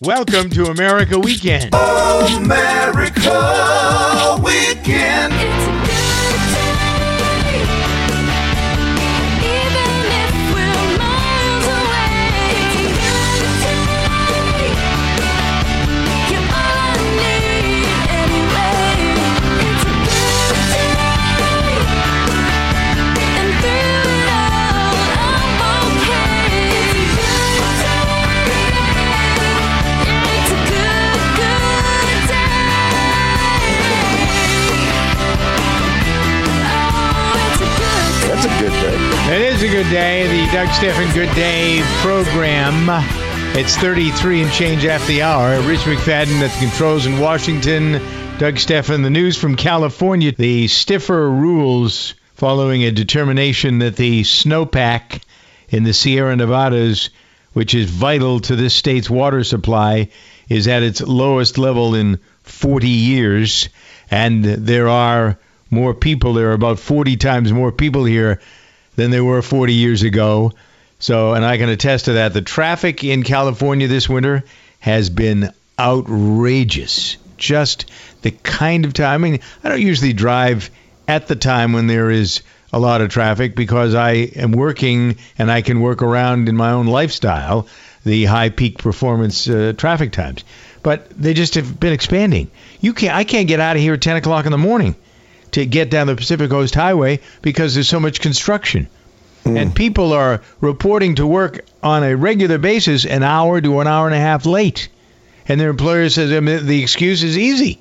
Welcome to America Weekend. America Weekend. It's a good day, even if we're miles away. It's a good day, you're all I need anyway. It's a good day, and through it all, I'm okay. It's a good day, it's a good day. That's a good day. It is a good day. The Doug Stephan Good Day program. It's 33 and change after the hour. Rich McFadden at the controls in Washington. Doug Stephan, the news from California. The stiffer rules following a determination that the snowpack in the Sierra Nevadas, which is vital to this state's water supply, is at its lowest level in 40 years. And there are more people. There are about 40 times more people here than there were 40 years ago. So, and I can attest to that. The traffic in California this winter has been outrageous. Just the kind of time. I mean, I don't usually drive at the time when there is a lot of traffic because I am working and I can work around in my own lifestyle the high peak performance traffic times. But they just have been expanding. I can't get out of here at 10 o'clock in the morning to get down the Pacific Coast Highway because there's so much construction. And people are reporting to work on a regular basis an hour to an hour and a half late. And their employer says the excuse is easy.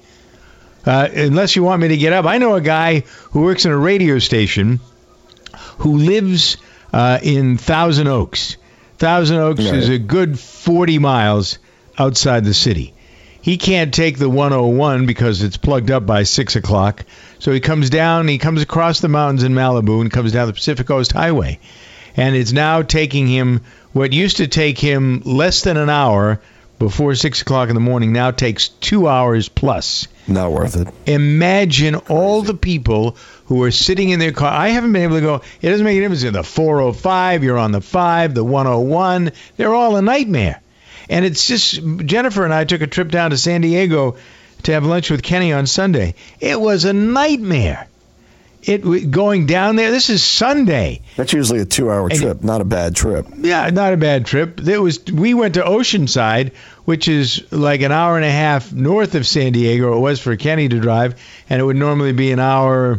Unless you want me to get up. I know a guy who works in a radio station who lives in Thousand Oaks. Thousand Oaks is a good 40 miles outside the city. He can't take the 101 because it's plugged up by 6 o'clock. So he comes down, he comes across the mountains in Malibu and comes down the Pacific Coast Highway. And it's now taking him, what used to take him less than an hour before 6 o'clock in the morning, now takes 2 hours plus. Not worth it. Imagine all the people who are sitting in their car. I haven't been able to go, it doesn't make any difference. The 405, you're on the 5, the 101. They're all a nightmare. And it's just, Jennifer and I took a trip down to San Diego to have lunch with Kenny on Sunday. It was a nightmare. Going down there, this is Sunday. That's usually a 2-hour trip, not a bad trip. Yeah, not a bad trip. We went to Oceanside, which is like an hour and a half north of San Diego. It was for Kenny to drive, and it would normally be an hour,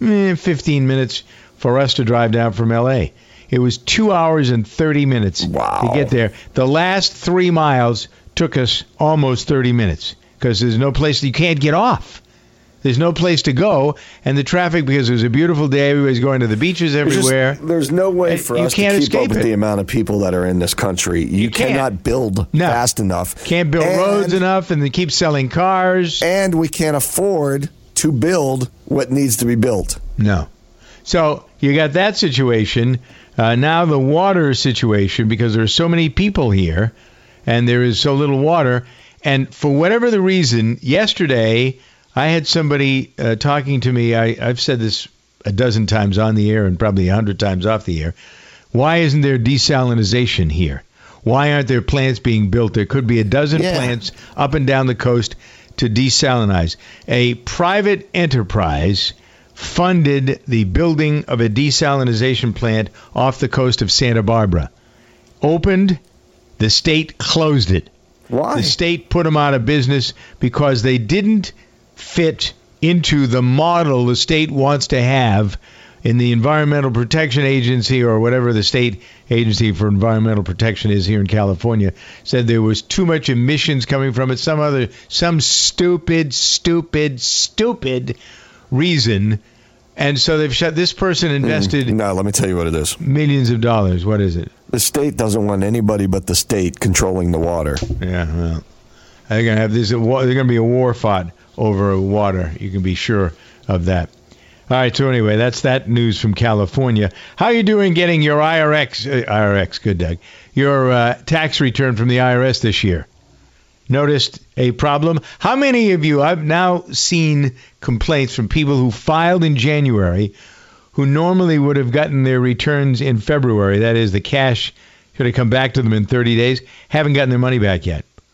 15 minutes for us to drive down from L.A. It was 2 hours and 30 minutes to get there. The last 3 miles took us almost 30 minutes because there's no place, you can't get off. There's no place to go, and the traffic, because it was a beautiful day, everybody's going to the beaches everywhere. There's no way for us to keep up with the amount of people that are in this country. You cannot build fast enough. Can't build roads enough, and they keep selling cars. And we can't afford to build what needs to be built. No. So you got that situation. Now the water situation, because there are so many people here, and there is so little water. And for whatever the reason, yesterday I had somebody talking to me. I've said this a dozen times on the air and probably 100 times off the air. Why isn't there desalinization here? Why aren't there plants being built? There could be a dozen plants up and down the coast to desalinize. A private enterprise funded the building of a desalinization plant off the coast of Santa Barbara. Opened, the state closed it. Why? The state put them out of business because they didn't fit into the model the state wants to have in the Environmental Protection Agency, or whatever the state agency for environmental protection is here in California, said there was too much emissions coming from it. Some stupid reason. And so they've shut. This person invested. No, let me tell you what it is. Millions of dollars. What is it? The state doesn't want anybody but the state controlling the water. Yeah, well, they're gonna have this. There's gonna be a war fought over water. You can be sure of that. All right. So anyway, that's that news from California. How are you doing getting your IRS? Good, Doug. Your tax return from the IRS this year? Noticed a problem? How many of you, I've now seen complaints from people who filed in January who normally would have gotten their returns in February, that is, the cash should have come back to them in 30 days, haven't gotten their money back yet.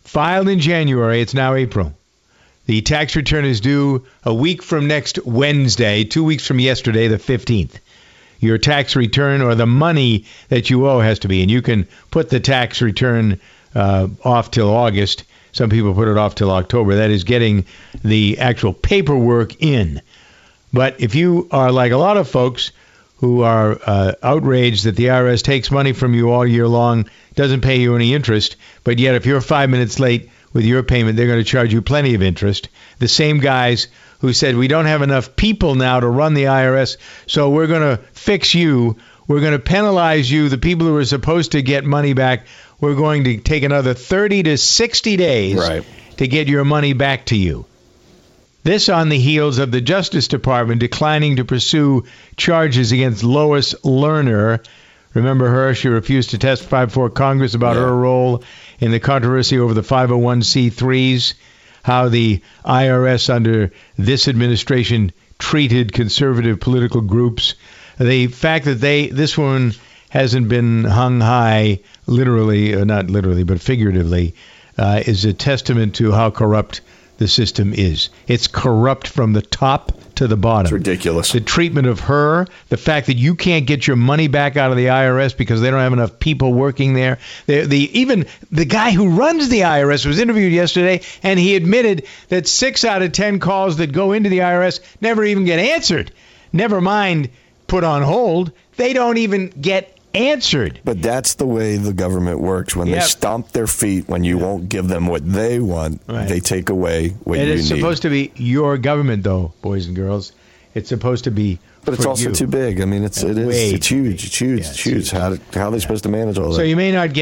filed in January, it's now April. The tax return is due a week from next Wednesday, 2 weeks from yesterday, the 15th. Your tax return or the money that you owe has to be, and you can put the tax return off till August. Some people put it off till October. That is getting the actual paperwork in. But if you are like a lot of folks who are outraged that the IRS takes money from you all year long, doesn't pay you any interest, but yet if you're 5 minutes late with your payment, they're going to charge you plenty of interest. The same guys who said, we don't have enough people now to run the IRS, so we're going to fix you. We're going to penalize you, the people who are supposed to get money back. We're going to take another 30 to 60 days to get your money back to you. This on the heels of the Justice Department declining to pursue charges against Lois Lerner. Remember her? She refused to testify before Congress about her role in the controversy over the 501c3s, how the IRS under this administration treated conservative political groups. The fact that this woman hasn't been hung high, literally, not literally, but figuratively, is a testament to how corrupt the system is. It's corrupt from the top to the bottom. It's ridiculous. The treatment of her, the fact that you can't get your money back out of the IRS because they don't have enough people working there. Even the guy who runs the IRS was interviewed yesterday, and he admitted that 6 out of 10 calls that go into the IRS never even get answered. Never mind put on hold. They don't even get answered. But that's the way the government works. When they stomp their feet, when you won't give them what they want, they take away what you need. It's supposed to be your government, though, boys and girls. It's supposed to be. But it's also too big. I mean, it's huge. It's huge. It's huge. How are they supposed to manage all that? So you may not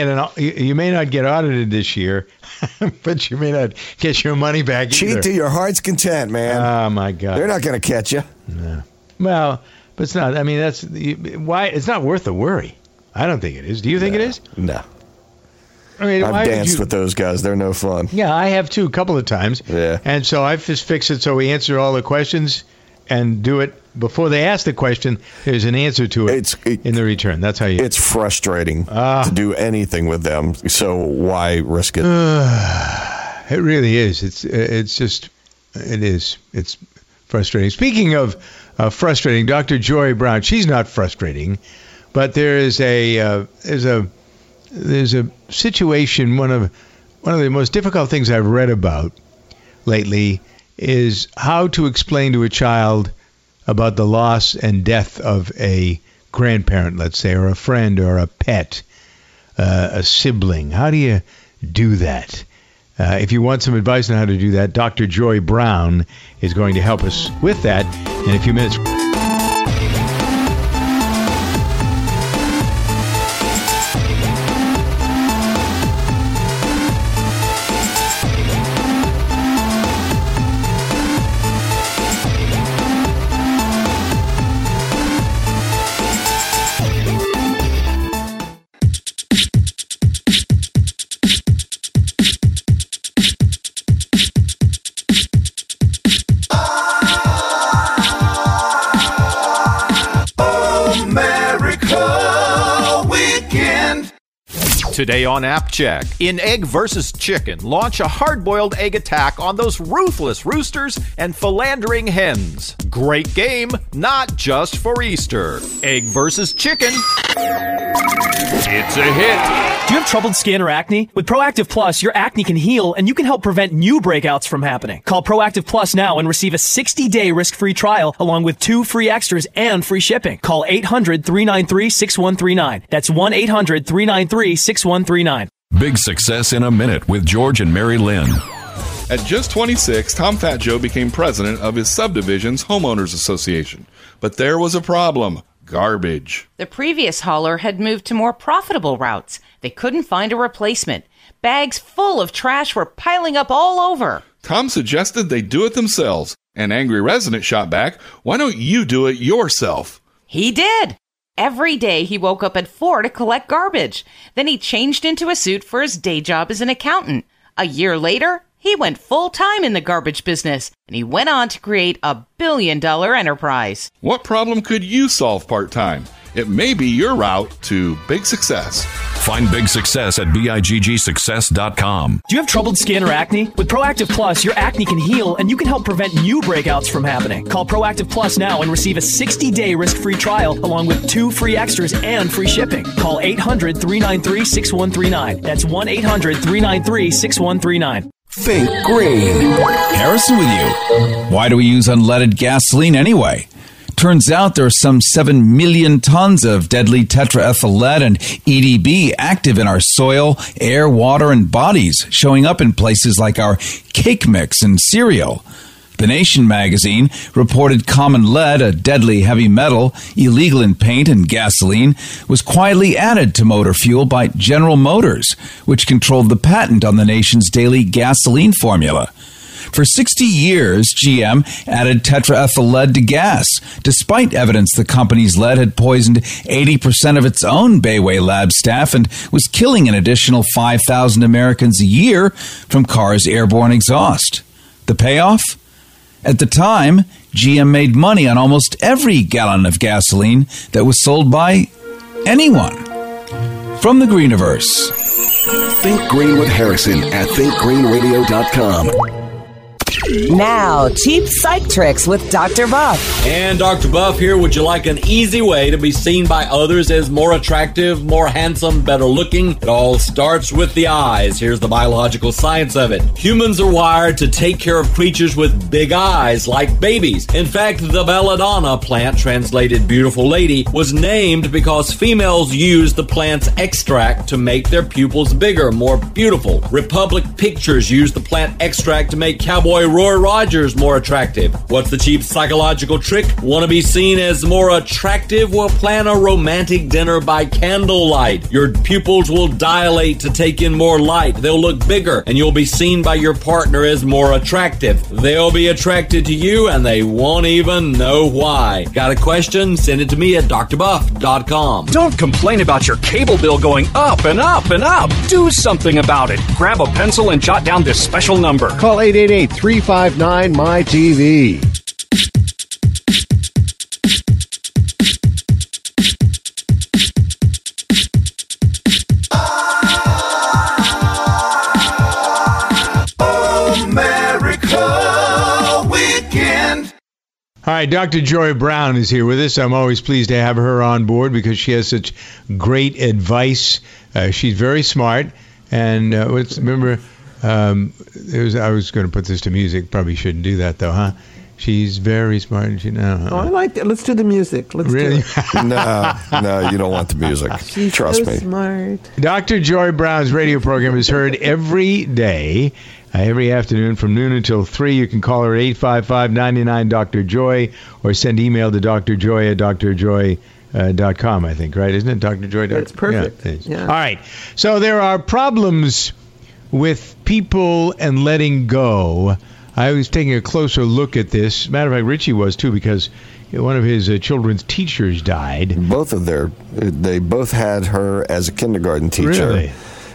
get audited this year, but you may not get your money back either. Cheat to your heart's content, man. Oh my God! They're not going to catch you. No. Well, but it's not. I mean, that's why it's not worth the worry. I don't think it is. Do you think it is? No. I mean, I've danced with those guys. They're no fun. Yeah, I have too, a couple of times. Yeah. And so I've just fixed it so we answer all the questions and do it before they ask the question. There's an answer to it in the return. That's how you. It's frustrating to do anything with them. So why risk it? It really is. It's frustrating. Speaking of frustrating, Dr. Joy Brown. She's not frustrating. But there's a situation. One of the most difficult things I've read about lately is how to explain to a child about the loss and death of a grandparent, let's say, or a friend, or a pet, a sibling. How do you do that? If you want some advice on how to do that, Dr. Joy Brown is going to help us with that in a few minutes. Today on App Check, in Egg vs. Chicken, launch a hard-boiled egg attack on those ruthless roosters and philandering hens. Great game, not just for Easter. Egg vs. Chicken. It's a hit. Do you have troubled skin or acne? With Proactive Plus, your acne can heal and you can help prevent new breakouts from happening. Call Proactive Plus now and receive a 60-day risk-free trial along with 2 free extras and free shipping. Call 800-393-6139. That's 1-800-393-6139. Big success in a minute with George and Mary Lynn. At just 26, Tom Fat Joe became president of his subdivision's homeowners association. But there was a problem. Garbage. The previous hauler had moved to more profitable routes. They couldn't find a replacement. Bags full of trash were piling up all over. Tom suggested they do it themselves. An angry resident shot back, "Why don't you do it yourself?" He did. Every day he woke up at 4 to collect garbage. Then he changed into a suit for his day job as an accountant. A year later, he went full-time in the garbage business, and he went on to create a $1 billion enterprise. What problem could you solve part-time? It may be your route to big success. Find big success at BIGGsuccess.com. Do you have troubled skin or acne? With Proactive Plus, your acne can heal and you can help prevent new breakouts from happening. Call Proactive Plus now and receive a 60-day risk-free trial along with 2 free extras and free shipping. Call 800-393-6139. That's 1-800-393-6139. Think green. Harrison with you. Why do we use unleaded gasoline anyway? Turns out there are some 7 million tons of deadly tetraethyl lead and EDB active in our soil, air, water, and bodies, showing up in places like our cake mix and cereal. The Nation magazine reported common lead, a deadly heavy metal, illegal in paint and gasoline, was quietly added to motor fuel by General Motors, which controlled the patent on the nation's daily gasoline formula. For 60 years, GM added tetraethyl lead to gas, despite evidence the company's lead had poisoned 80% of its own Bayway lab staff and was killing an additional 5,000 Americans a year from cars' airborne exhaust. The payoff? At the time, GM made money on almost every gallon of gasoline that was sold by anyone. From the Greeniverse. Think Green with Harrison at thinkgreenradio.com. Now, cheap psych tricks with Dr. Buff. And Dr. Buff here. Would you like an easy way to be seen by others as more attractive, more handsome, better looking? It all starts with the eyes. Here's the biological science of it. Humans are wired to take care of creatures with big eyes, like babies. In fact, the belladonna plant, translated beautiful lady, was named because females use the plant's extract to make their pupils bigger, more beautiful. Republic Pictures used the plant extract to make Cowboy Roy Rogers more attractive. What's the cheap psychological trick? Want to be seen as more attractive? Well, plan a romantic dinner by candlelight. Your pupils will dilate to take in more light. They'll look bigger, and you'll be seen by your partner as more attractive. They'll be attracted to you, and they won't even know why. Got a question? Send it to me at drbuff.com. Don't complain about your cable bill going up and up and up. Do something about it. Grab a pencil and jot down this special number. Call 888-359-MY-TV. America Weekend. All right, Dr. Joy Brown is here with us. I'm always pleased to have her on board because she has such great advice. She's very smart. And remember, I was going to put this to music. Probably shouldn't do that, though, huh? She's very smart. And Oh, I like that. Let's do the music. Let's really? do it. No, you don't want the music. Trust me. Smart. Dr. Joy Brown's radio program is heard every day, every afternoon from noon until 3. You can call her at 855-99-DR-JOY or send email to drjoy@drjoy.com, I think, right? Isn't it, Dr. Joy? That's perfect. Yeah. All right. So there are problems with people and letting go. I was taking a closer look at this. Matter of fact, Richie was too, because one of his children's teachers died. They both had her as a kindergarten teacher. Really?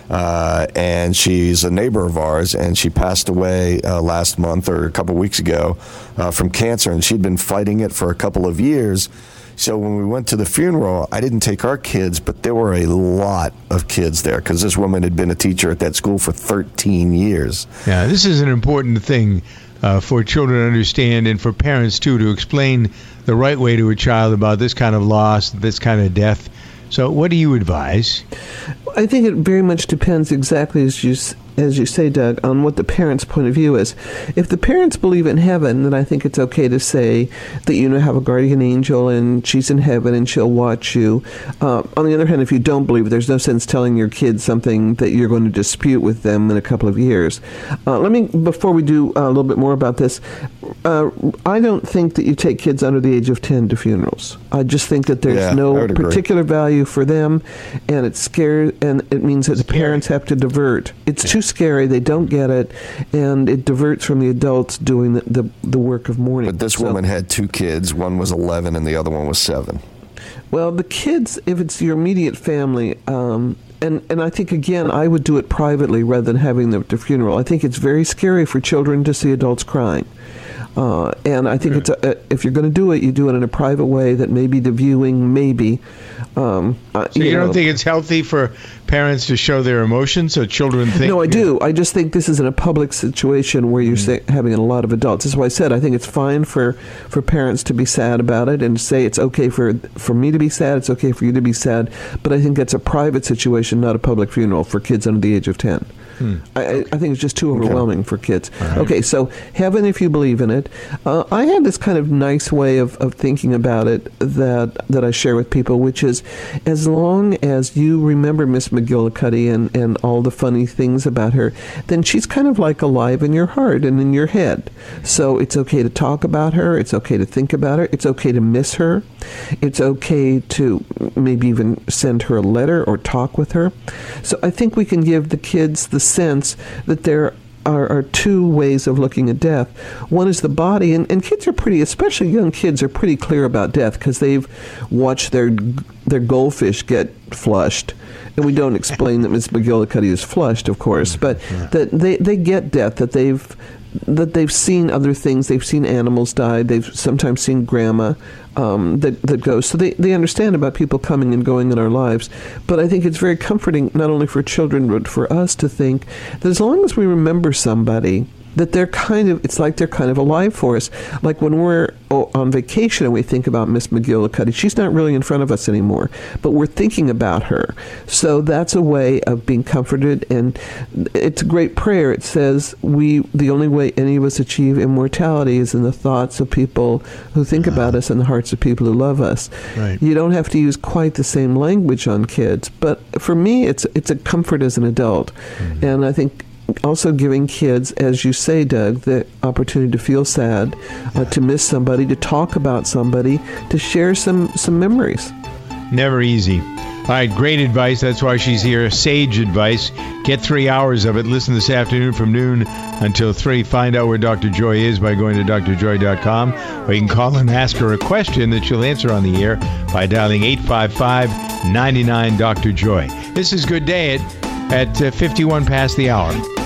And she's a neighbor of ours, and she passed away last month or a couple weeks ago from cancer, and she'd been fighting it for a couple of years. So when we went to the funeral, I didn't take our kids, but there were a lot of kids there because this woman had been a teacher at that school for 13 years. Yeah, this is an important thing for children to understand, and for parents, too, to explain the right way to a child about this kind of loss, this kind of death. So what do you advise? I think it very much depends exactly as you say, Doug, on what the parent's point of view is. If the parents believe in heaven, then I think it's okay to say that you have a guardian angel and she's in heaven and she'll watch you. On the other hand, if you don't believe, there's no sense telling your kids something that you're going to dispute with them in a couple of years. Before we do a little bit more about this, I don't think that you take kids under the age of 10 to funerals. I just think that there's no particular value for them, and it's scary, and it means that the parents have to divert. It's too scary, they don't get it, and it diverts from the adults doing the work of mourning. But this woman had 2 kids. One was 11 and the other one was 7. Well, the kids, if it's your immediate family, and I think, again, I would do it privately rather than having the funeral. I think it's very scary for children to see adults crying. And I think it's if you're going to do it, you do it in a private way that maybe the viewing, maybe. So you don't think it's healthy for parents to show their emotions so children think? No, I do. I just think this is in a public situation where you're having a lot of adults. That's why I said I think it's fine for parents to be sad about it and say it's okay for me to be sad, it's okay for you to be sad, but I think that's a private situation, not a public funeral for kids under the age of 10. I think it's just too overwhelming for kids. Right. Okay, so heaven if you believe in it. I had this kind of nice way of thinking about it that I share with people, which is as long as you remember Miss McGillicuddy and all the funny things about her, then she's kind of like alive in your heart and in your head. So it's okay to talk about her. It's okay to think about her. It's okay to miss her. It's okay to maybe even send her a letter or talk with her. So I think we can give the kids the sense that there are two ways of looking at death. One is the body, and kids are pretty, especially young kids, are pretty clear about death because they've watched their goldfish get flushed. And we don't explain that Miss McGillicuddy is flushed, of course, but that they get death, that they've seen other things. They've seen animals die. They've sometimes seen grandma that goes. So they understand about people coming and going in our lives. But I think it's very comforting, not only for children, but for us to think that as long as we remember somebody, that it's like they're kind of alive for us. Like when we're on vacation and we think about Miss McGillicuddy, she's not really in front of us anymore, but we're thinking about her. So that's a way of being comforted, and it's a great prayer. It says the only way any of us achieve immortality is in the thoughts of people who think about us and the hearts of people who love us. Right. You don't have to use quite the same language on kids, but for me, it's a comfort as an adult. Mm-hmm. And I think also giving kids, as you say, Doug, the opportunity to feel sad, to miss somebody, to talk about somebody, to share some memories. Never easy. All right, great advice. That's why she's here. Sage advice. Get 3 hours of it. Listen this afternoon from noon until 3. Find out where Dr. Joy is by going to drjoy.com, or you can call and ask her a question that she'll answer on the air by dialing 855-99-Dr. Joy. This is Good Day at 51 past the hour.